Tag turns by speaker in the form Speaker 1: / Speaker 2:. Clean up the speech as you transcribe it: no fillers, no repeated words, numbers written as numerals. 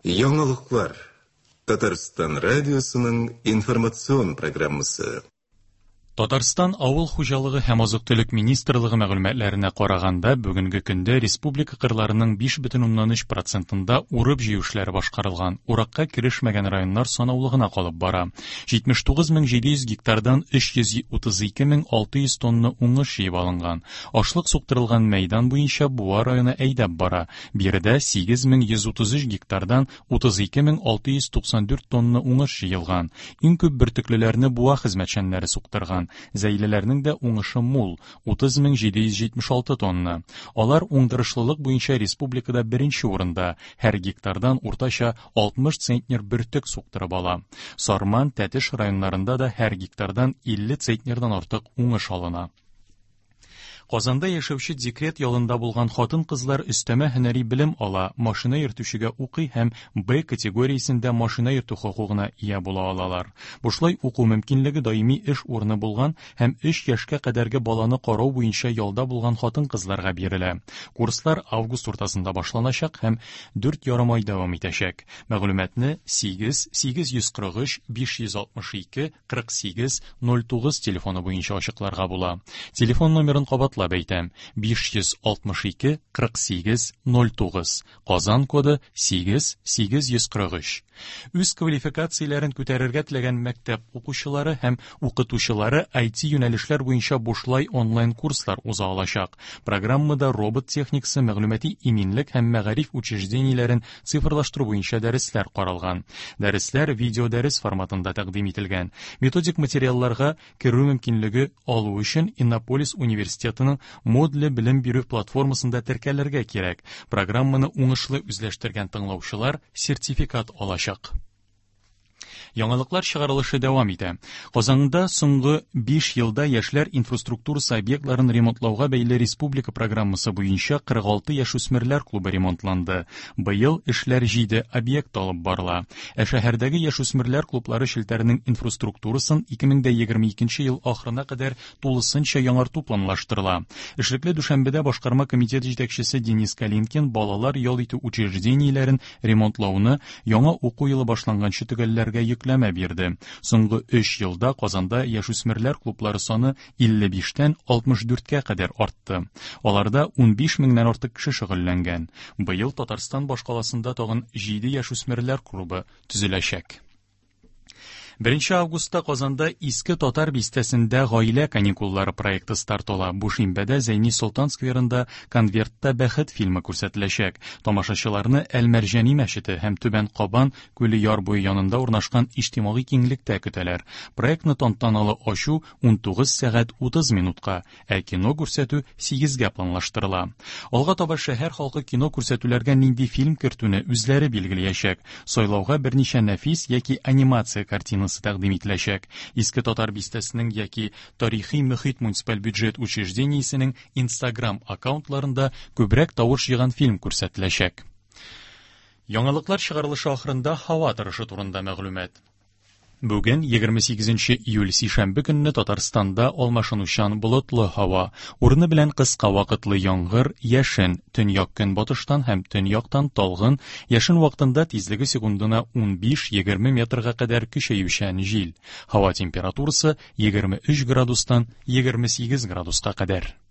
Speaker 1: Яңалыклар. Татарстан радиосының информацион программасы.
Speaker 2: Татарстан авыл хуҗалыгы һәм азык-төлек министрлыгы мәгълүматларына караганда, бүгенге көндә республика кырларының 5,3%-нда урып җыю эшләре башкарылган. Уракка керешмәгән районнар санаулы гына калып бара. 79700 гектардан 332600 тонна уңыш җыеп алынган. Ашлык суктырылган мәйдан буенча Буа районы әйдәп бара. Биредә 8133 гектардан 32694 тонна уңыш җыелган. Иң күп бөртеклеләрне Буа хезмәтчәннәре суктырган. Зәйлеләрнең дә уңышы мул, 30776 тонна. Алар уңдырышлылык буенча республикада беренче урында, һәр гектардан уртача 60 центнер бөртек суктырып ала. Сарман, Тәтеш районнарында да һәр гектардан 50 центнердан артык уңыш алына. Казанда яшәүче декрет ялында булган хатын-кызлар өстәмә һөнәри белем ала, машина йөртүчегә укый һәм Б категориясендә машина йөртү хокугына ия була алалар. Бушлай уку мөмкинлеге даими эш урыны булган һәм 3 яшькә кадәрге баланы карау буенча ялда булган хатын-кызларга бирелә. Курслар август уртасында башланачак һәм 4,5 ай дәвам итәчәк. Мәгълүматны 8-843 562 48 09 телефоны буенча ачыкларга була. Телефон номерын кабатлап әйтәм: 562 48 09. Казан коды 8843. Үз квалификацияләрен күтәрергә теләгән мәктәп укучылары һәм укытучылары IT юнәлешләр буенча бушлай онлайн курслар уза алачак. Программада робот техникасы, мәгълүмати иминлек һәм мәгариф учреждениеләрен цифрлаштыру буенча дәресләр каралган. Дәресләр видеодәрес форматында тәкъдим ителгән. Методик материалларга керү мөмкинлеге алу өчен Иннополис университетының модуль белем бирү платформасында теркәлергә кирәк. Программаны уңышлы үзләштергән тыңлаучылар сертификат алачак. Яңалыклар чыгарылышы дәвам итә. Казанда соңгы 5 елда яшьләр инфраструктурасы объектларын ремонтлауга бәйле республика программасы буенча 46 яшүсмерләр клубы ремонтланды. Быел эшләр 7 объект алып барыла. Шәһәрдәге яшүсмерләр клублары шелтәренең инфраструктурасын 2022 ел ахырына кадәр тулысынча яңарту планлаштырыла. Эшлекле Дүшәмбедә башкарма комитет җитәкчесе Денис Калинкин балалар ял итү учреждениеләрен ремонтлауны яңа уку елы башланганчы төгәлләргә йөкләмә бирде. Соңгы 3 елда Казанда яшүсмерләр клублары саны 55-тән 64-кә кадәр артты. Аларда 15 меңнән артык кеше шөгыльләнгән. Быел Татарстан башкаласында тагын 7 яшүсмерләр клубы төзеләчәк. 1 августта Казанда Иске Татар бистәсендә гаилә каникуллары проекты старт ала. Бу шимбәдә Зәйни Солтан скверында конвертта бәхет фильмы күрсәтеләчәк. Тамашачыларны Әл-Мәрҗани мәчете һәм Түбән Кабан күле яр буе янында урнашкан иҗтимагый киңлектә көтәләр. Проектны тантаналы ачу 19 сәгать 30 минутка, ә кино күрсәтү 8-гә планлаштырыла. Алга таба шәһәр халкы кино күрсәтүләргә нинди фильм кертүне үзләре билгеләячәк. Сайлауга берничә нәфис яки анимация картинасы тәкъдим ителәчәк. Иске Татар бистәсенең яки Тарихи мөхит муниципаль бюджет учреждениесенең Instagram аккаунтларында күбрәк тавыш җыйган фильм күрсәтеләчәк. Яңалыклар чыгарылышы ахырында һава торышы турында мәгълүмат. Бүген 28 июль сишәмбе көнне Татарстанда алмашынучан болытлы һава, урыны белән кыска вакытлы яңгыр, яшен, төньяк көнбатыштан һәм төньяктан талгын, яшен вакытында тизлеге секундына 15-20 метрга кадәр көчәючән җил. Һава температурасы 23 градустан 28 градуска кадәр.